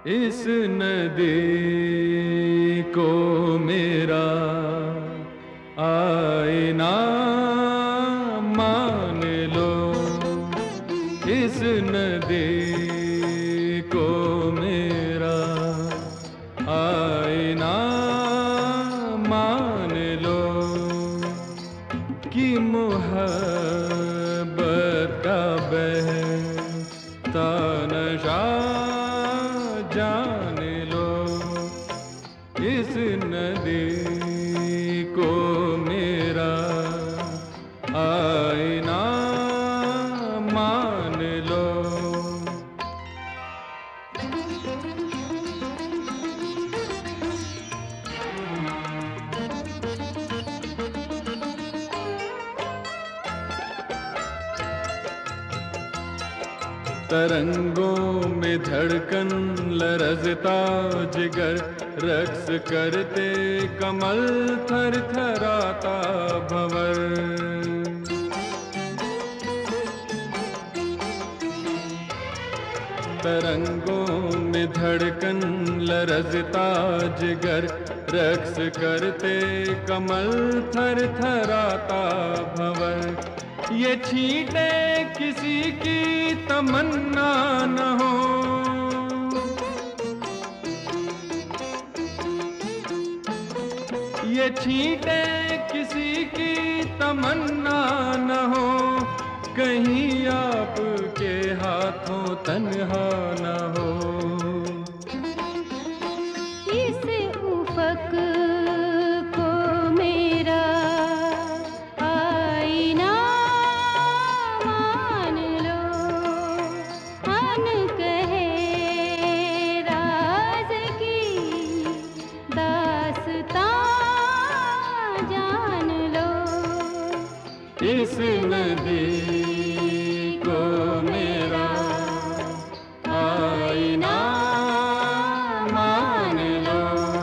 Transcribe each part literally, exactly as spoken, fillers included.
इस नदी को मेरा आईना मान लो, इस नदी को मेरा आईना मान लो कि मोहब्बत का बहता नशा जान लो, इस नदी को मेरा आईना मान लो। तरंगों में धड़कन लरजता जिगर, रक्स करते कमल थर थराता भंवर। तरंगों में धड़कन लरजता जिगर, रक्स करते कमल थर थराता भंवर। ये छींटे किसी की तमन्ना न हो, ये छींटे किसी की तमन्ना न हो, कहीं आपके हाथों तन्हा न हो। इस उफक को मेरा आईना मान लो, अनकहे राज की दास्तां जान लो, इस नदी को मेरा आईना मान लो।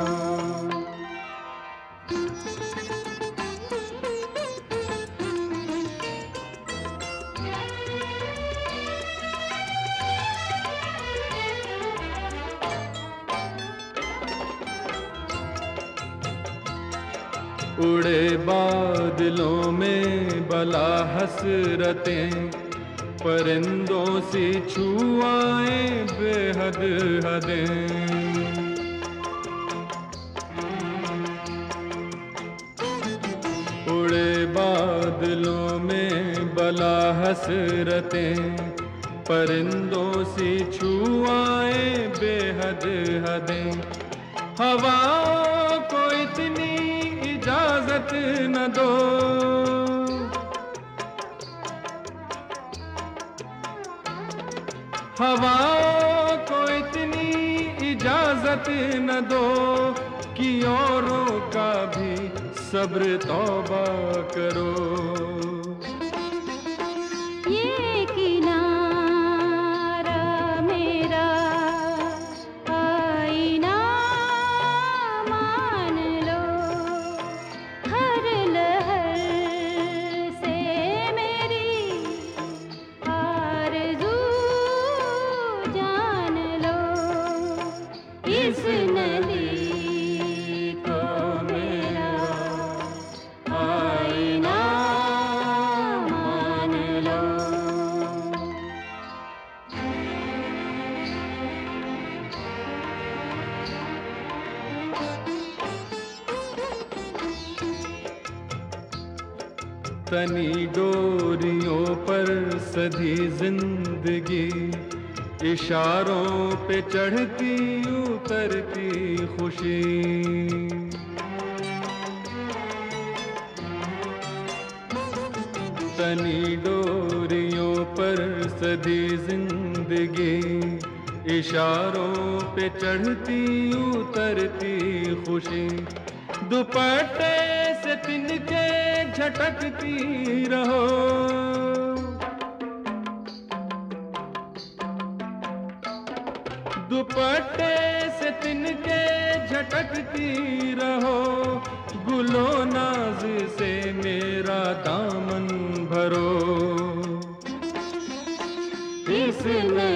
उड़े बादलों में बला हसरतें, परिंदों सी छुआए बेहद हदें। उड़े बादलों में बला हसरतें, परिंदों सी छुआए बेहद हदें। हवाओं को इतनी इजाजत न दो, हवाओं को इतनी इजाजत न दो कि औरों का भी सब्र तौबा करो। ये किनारा मेरा आईना मान लो, हर लहर से मेरी आरज़ू जान लो, इस नदी को मेरा आईना मान लो। तनी डोरियों पर सधी जिंदगी, इशारों पे चढ़ती उतरती खुशी। तनी डोरियों पर सधी जिंदगी, इशारों पे चढ़ती उतरती खुशी। दुपट्टे से तिनके झटकती रहो, दुपट्टे से तिनके झटकती रहो। गुलो नाज से मेरा दामन भरो, इस